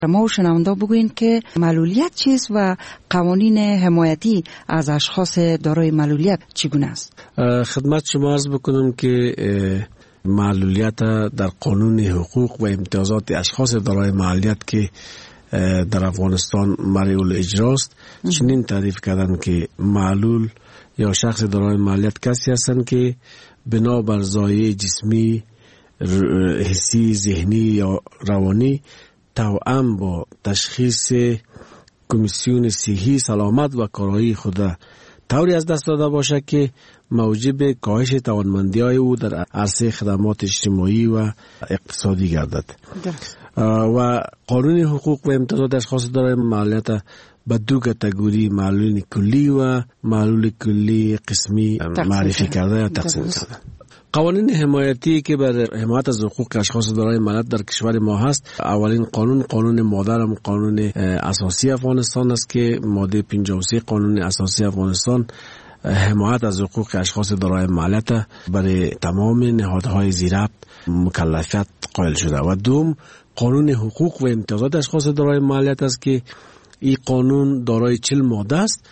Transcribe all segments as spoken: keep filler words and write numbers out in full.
ما شنونده بگوین که معلولیت چیست و قوانین حمایتی از اشخاص دارای معلولیت چگونه است؟ خدمت شما عرض بکنم که معلولیت در قانون حقوق و امتیازات اشخاص دارای معلولیت که در افغانستان معلول اجراست چنین تعریف کردن که معلول یا شخص دارای معلولیت کسی هستند که بنا بر زایه جسمی، حسی، ذهنی یا روانی توأم با تشخیص کمیسیون صحی سلامت و کارایی خود طوری از دست داده باشد که موجب کاهش توانمندی‌های او در عرصه خدمات اجتماعی و اقتصادی گردد. و قانون حقوق و امتیازات اشخاص دارای معلولیت به دو کاتگوری معلول کلی و معلول کلی قسمی معرفی کرده یا تقسیم کرده. قوانین حمایتی که بر حمایت از حقوق اشخاص دارای معلولیت در کشور ما هست، اولین قانون قانون مادرم قانون اساسی افغانستان است که ماده پنجاه و سه قانون اساسی افغانستان حمایت از حقوق اشخاص دارای معلولیت برای تمام نهادهای زیربط مکلفیت قائل شده. و دوم قانون حقوق و امتیازات اشخاص دارای معلولیت است که این قانون دارای چهل ماده است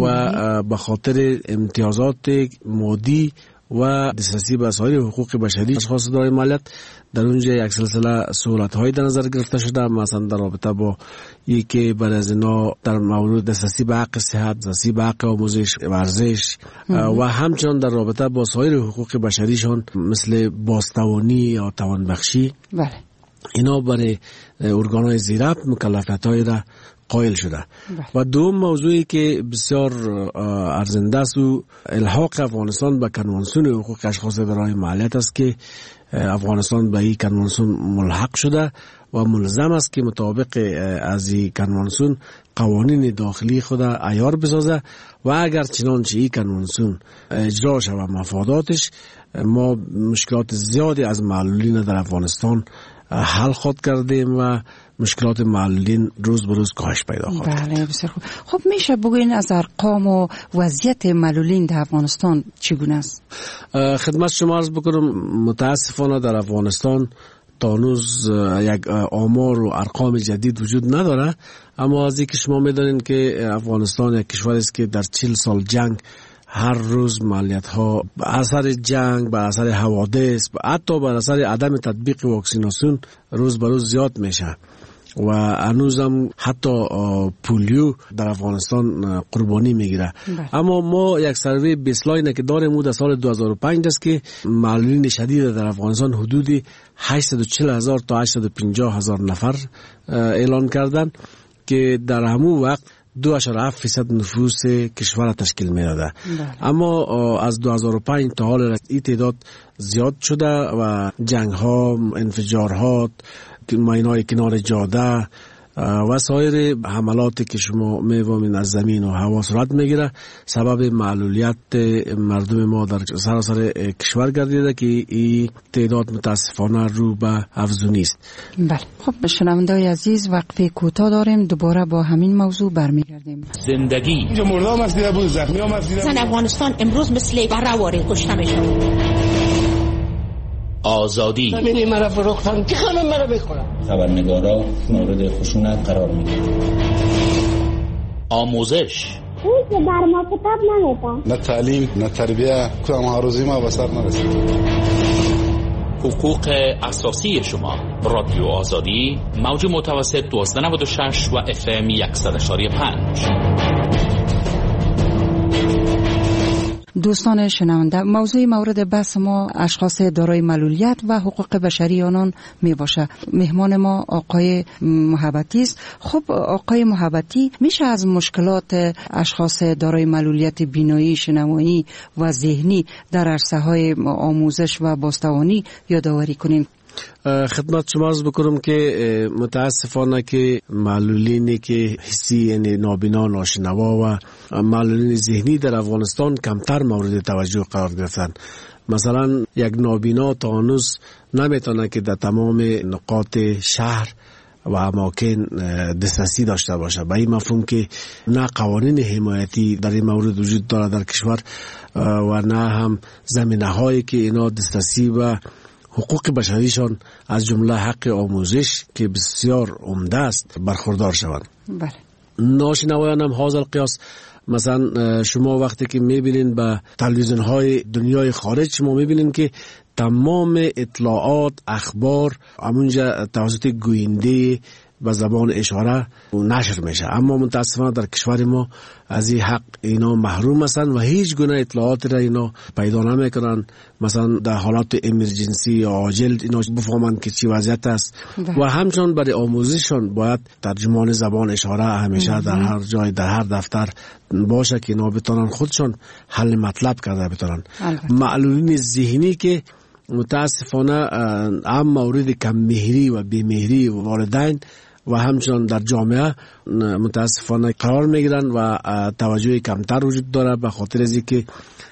و به خاطر امتیازات مادی و دسترسی به سایر حقوق بشری اشخاص دارای معلولیت در اونجا یک سلسله سهولت‌های در نظر گرفته شده، مثلا در رابطه با یکی بر از اینا در مورد دسترسی به حق صحت، دسترسی به حق آموزش، ورزش و همچنان در رابطه با سایر حقوق بشریشان مثل بازتوانی یا توانبخشی. بله. اینا برای ارگان‌های زیربط مکلفیت‌های را قائل شده. بله. و دوم موضوعی که بسیار ارزنده است و الحاق افغانستان به کنوانسیون حقوق اشخاص دارای معلولیت است که افغانستان به این کنوانسیون ملحق شده و ملزم است که مطابق از این کنوانسیون قوانین داخلی خود عیار بسازه و اگر چنانچه این کنوانسیون اجرا شود مفاداتش، ما مشکلات زیادی از معلولین در افغانستان حل خود کردیم و مشکلات معلولین روز به روز کاهش پیدا خواهد کرد. بله بسیار خوب. خب میشه بگوین از ارقام و وضعیت معلولین در افغانستان چگونه است؟ خدمت شما عرض بکنم متاسفانه در افغانستان تا هنوز یک آمار و ارقام جدید وجود نداره، اما از اینکه شما میدانید که افغانستان یک کشور است که در چهل سال جنگ هر روز معلولیت ها به اثر جنگ، به اثر حوادث، حتی به اثر عدم تطبیق واکسیناسیون روز به روز زیاد میشه و هنوزم حتی پولیو در افغانستان قربانی میگیره. اما ما یک سروی بیسلاین که داریم او در سال دو هزار و پنج است که معلولین شدید در افغانستان حدود هشتصد و چهل هزار تا هشتصد و پنجاه هزار نفر اعلان کردن که در همون وقت دو اشاره هفت فیصد نفوس کشور تشکیل میداده. اما از دو هزار و پنج تا حال این تعداد زیاد شده و جنگ ها، انفجارها، ماینای کنار جاده و سایر حملاتی که شما می‌بینید از زمین و هوا صورت میگیره سبب معلولیت مردم ما در سراسر کشور گردیده که این تعداد متاسفانه رو به افزونی است. بله. خب شنونده‌های عزیز وقفه کوتاه داریم، دوباره با همین موضوع برمیگردیم. زندگی اینجا مردم از دیده بود، زخمی هم از دیده بود. افغانستان امروز مثل بره‌واره کشته میشه. آزادی همینی مرا فروختن که همه مرا بخورن. خبرنگارا مورد خشونت قرار میگیرن. آموزش اون که بر ما کتاب نمیدن، نه تعلیم نه تربیه، کدام هروزی ما به سر نرسید. حقوق اساسی شما. رادیو آزادی موج متوسط دوازده نود و شش و اف ام صد و پنج. دوستان شنونده، موضوع مورد بحث ما اشخاص دارای معلولیت و حقوق بشری آنان می باشه. مهمان ما آقای محبتی است. خب آقای محبتی، میشه از مشکلات اشخاص دارای معلولیت بینایی، شنوایی و ذهنی در عرصه های آموزش و بازتوانی یادآوری کنیم؟ خدمت شما عرض بکنم که متاسفانه که معلولینی که حسی یعنی نابینا، ناشنوا و معلولین ذهنی در افغانستان کمتر مورد توجه قرار گرفتن. مثلا یک نابینا تا هنوز نمیتونه که در تمام نقاط شهر و اماکن دسترسی داشته باشه. به این مفهوم که نه قوانین حمایتی در این مورد وجود داره در کشور و نه هم زمینه هایی که اینا دسترسی و حقوق بشریشان از جمله حق آموزش که بسیار عمده است برخوردار شوند. بله. ناشنوایان هم حاضر قیاس، مثلا شما وقتی که میبینین به تلویزیون های دنیای خارج، شما میبینین که تمام اطلاعات، اخبار همونجا توسط گوینده به زبان اشاره نشر میشه، اما متاسفانه در کشور ما از این حق اینا محروم هستند و هیچ گونه اطلاعات را اینا پیدا نمیکنن. مثلا در حالات امرجنسی یا عاجل اینا بفهمن که چی وضعیت است و همچنان برای آموزششان باید ترجمان زبان اشاره همیشه در هر جای، در هر دفتر باشه که اینا بتونن خودشان حل مطلب کرده بتونن. معلولین ذهنی که متاسفانه هم مورد کم مهری و بی‌مهری والدین و همچنان در جامعه متاسفانه قرار میگیرن و توجه کمتر وجود داره، به خاطر از اینکه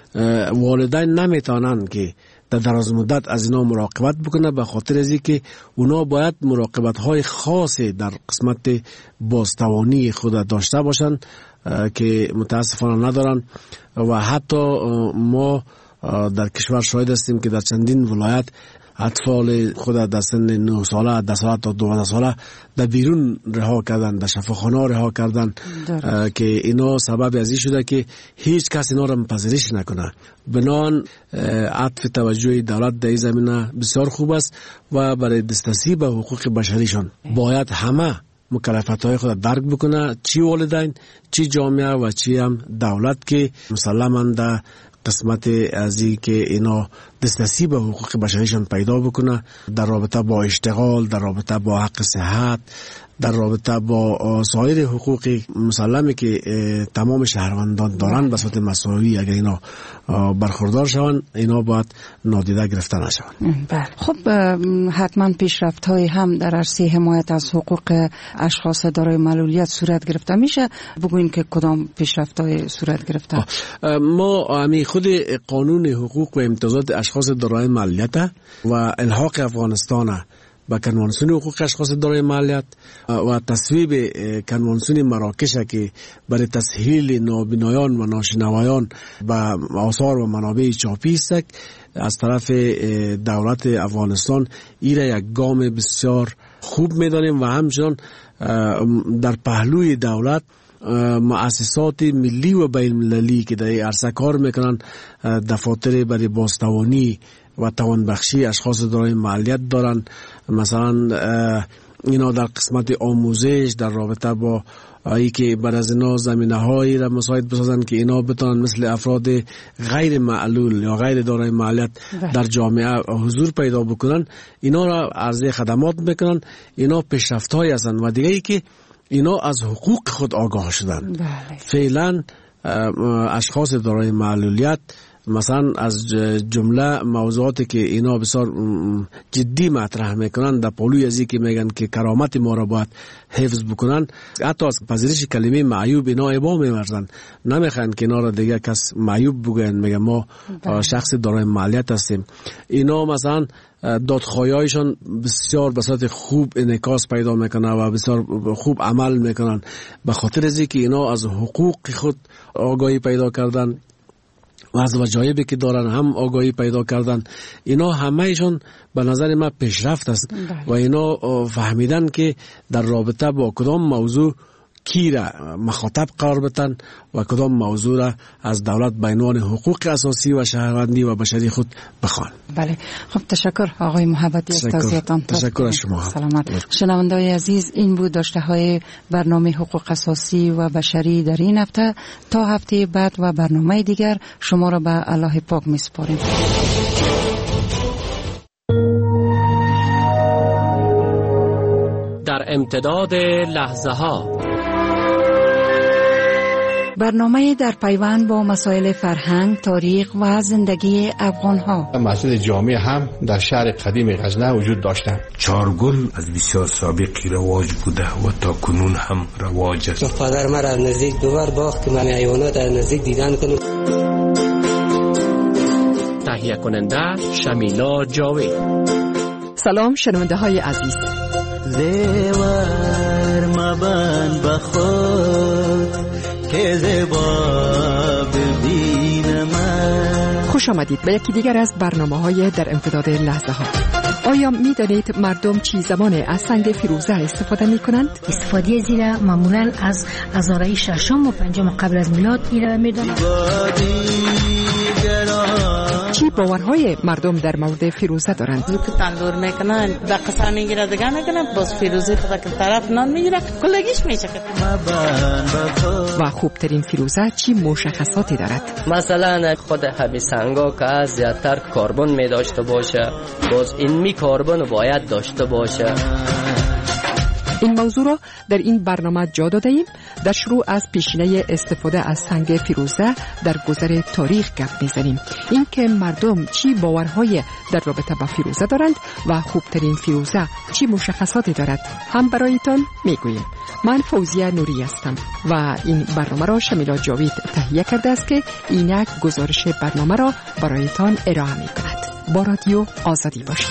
والدین نمیتونن که در دراز مدت از اینا مراقبت بکنه، به خاطر از اینکه اونا باید مراقبت های خاصی در قسمت بازتوانی خود داشته باشن که متاسفانه ندارن. و حتی ما در کشور شاهد هستیم که در چندین ولایت اطفال خود در سن نه ساله، ده ساله تا دوازده ساله در بیرون رها کردن، در شفاخانه رها کردن که اینا سبب از این شده که هیچ کس اینا را پذیرش نکنه. بنان عطف توجه دولت در این زمینه بسیار خوب است و برای دسترسی به حقوق بشریشان باید همه مکلفیت‌های خود درک بکنه، چی والدین، چی جامعه و چی هم دولت، که مسلماً در قسمت از این که اینا دسترسی به حقوق بشریشان پیدا بکنه در رابطه با اشتغال، در رابطه با حق صحت، در رابطه با سایر حقوق مسلمه که تمام شهروندان دارن به صورت مساوی، اگر اینا برخوردار شوند اینا باید نادیده گرفته نشوند. بله. خب حتما پیشرفت‌های هم در عرصه حمایت از حقوق اشخاص دارای معلولیت صورت گرفته. میشه بگوین که کدام پیشرفت‌های صورت گرفته؟ ما امی خود قانون حقوق و امتیازات اشخاص دارای معلولیت و الحاق افغانستان با کنوانسیون حقوق اشخاص دارای معلولیت و تصویب کنوانسیون مراکش که برای تسهیل نابینایان و ناشنوایان و آثار و منابع چاپی است از طرف دولت افغانستان، این یک گام بسیار خوب می‌دانیم و همچنان در پهلوی دولت مؤسسات ملی و بین المللی که در عرصه کار میکنن، دفاتر برای بازتوانی و توانبخشی اشخاص دارای معلولیت دارن. مثلا اینا در قسمت آموزش در رابطه با ای که بر از اینا زمینه هایی را مساعد بسازن که اینا بتونن مثل افراد غیر معلول یا غیر دارای معلولیت در جامعه حضور پیدا بکنن، اینا را عرضه خدمات میکنن. اینا پیشرفت هایی هستن و دیگه ای که اینا از حقوق خود آگاه شدن. فعلا اشخاص دارای معلولیت مثلا از جمله موضوعاتی که اینا بسیار جدی مطرح میکنن در پالوی ازی که میگن که کرامت ما را باید حفظ بکنن، حتی از پذیرش کلمه معیوب اینا ابا میورزن، نمیخوان که اینا را دیگه کس معیوب بگن، میگن ما شخص دارای معلولیت هستیم. اینا مثلا دادخواهی‌هایشان بسیار به صورت خوب انعکاس پیدا میکنه و بسیار خوب عمل میکنن، به خاطر از اینکه اینا از حقوق خود آگاهی پیدا کردن و از وجایبی که دارن هم آگاهی پیدا کردن. اینا همهشون به نظر من پیشرفت است و اینا فهمیدن که در رابطه با کدام موضوع کی را مخاطب قرار بدن و کدام موضوع را از دولت به عنوان حقوق اساسی و شهروندی و بشری خود بخوان. بله. خب تشکر آقای محبتی از توضیحاتتان. تشکر از شما. سلامت. شنوندگان عزیز، این بود داشته های برنامه حقوق اساسی و بشری در این هفته. تا هفته بعد و برنامه دیگر شما را به الله پاک میسپاریم. در امتداد لحظه ها برنامه در پیوند با مسائل فرهنگ، تاریخ و زندگی افغان‌ها. مسجد جامع هم در شهر قدیم غزنه وجود داشتند. چارگل از بسیار سابقی رواج بوده و تا کنون هم رواج است. پدر مرا از نزدیک دوبار باخت که من حیوانات از نزدیک دیدن کنم. تهیه کننده شمیلا جاوی. سلام شنونده های عزیز. زیور مبن بخور که زیبا ببینم. خوش آمدید به یکی دیگر از برنامه‌های در امتداد لحظه ها. آیا می دانید مردم چی زمان از سنگ فیروزه استفاده می کنند؟ استفاده زیرا معمولا از هزاره ششم و پنجم قبل از میلاد ایره می دانند. چی باورهای مردم در مورد فیروزه دارند؟ زو که تندور میکنن دقیقا میگیره دیگه میکنن باز فیروزه خدا که طرف نان میگیره کلگیش میشه. و خوبترین فیروزه چی مشخصاتی دارد؟ مثلا خود همین سنگا که از زیادتر کربن می داشته باشه، باز این می کربن باید داشته باشه. این موضوع را در این برنامه جا داده ایم. در شروع از پیشینه استفاده از سنگ فیروزه در گذر تاریخ گپ میزنیم، این که مردم چی باورهای در رابطه با فیروزه دارند و خوبترین فیروزه چی مشخصاتی دارد هم برایتان میگوییم. من فوزیه نوری هستم و این برنامه را شمیلا جاوید تهیه کرده است که اینک گزارش برنامه را برایتان ارائه میکند. با رادیو آزادی باشید.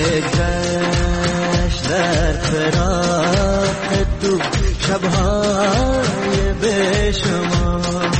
در فراق تو شبهای به شما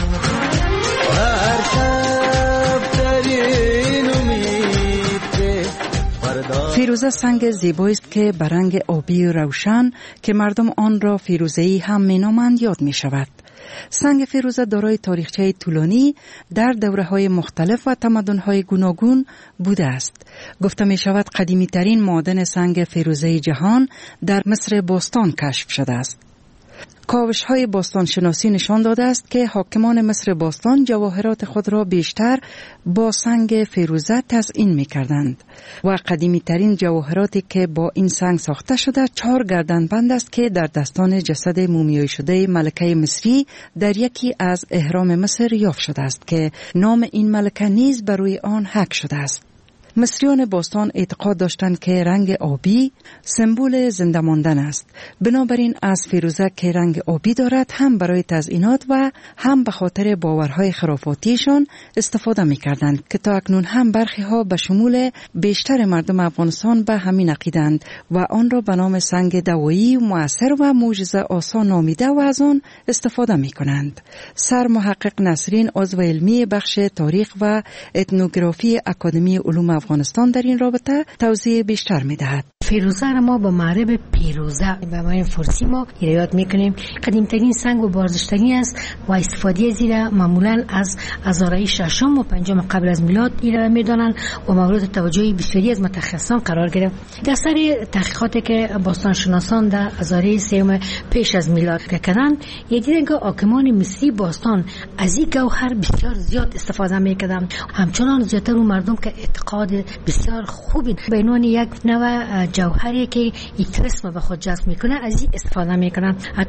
هر شب در این امید که فیروزه سنگ زیبایی است که به رنگ آبی و روشن که مردم آن را فیروزه‌ای هم می‌نامند یاد می‌شود. سنگ فیروزه دارای تاریخچه طولانی در دوره‌های مختلف و تمدن‌های گوناگون بوده است. گفته می‌شود قدیمی‌ترین معدن سنگ فیروزه جهان در مصر باستان کشف شده است. کاوش‌های باستان شناسی نشان داده است که حاکمان مصر باستان جواهرات خود را بیشتر با سنگ فیروزه تزیین می‌کردند و قدیمی‌ترین جواهراتی که با این سنگ ساخته شده چهار گردنبند است که در دستان جسد مومیایی شده ملکه مصری در یکی از اهرام مصر یافت شده است که نام این ملکه نیز بر روی آن حک شده است. مصریان باستان اعتقاد داشتند که رنگ آبی سمبل زنده ماندن است. بنابراین از فیروزه که رنگ آبی دارد هم برای تزیینات و هم به خاطر باورهای خرافاتیشان استفاده می‌کردند که تا اکنون هم برخی ها به شمول بیشتر مردم افغانستان به همین عقیدند و آن را به نام سنگ دوایی مؤثر و معجزه آسا نامیده و از آن استفاده می‌کنند. سر محقق نسرین عضو علمی بخش تاریخ و اتنوگرافی اکادمی علوم افغانستان در این رابطه توضیح بیشتر می‌دهد. فیروزه را ما با معرب پیروزه به معنی فارسی ما یاد میکنیم. قدیمترین سنگ و بارزشترین است و استفاده زیرا معمولا از هزاره ششم و پنجم قبل از میلاد ایره میدانند و مورد توجه بسیاری از متخصصان قرار گرفت. در سر تحقیقاتی که باستان شناسان در هزاره سوم پیش از میلاد کردند، دیدند که حاکمان مصری باستان از این گوهر بسیار زیاد استفاده میکردند. همچنان زیادتر اون مردم که اعتقاد بسیار خوبی به عنوان یک نوع جوهری که یک رسم به خود جذب میکنه از این استفاده میکنن. حتی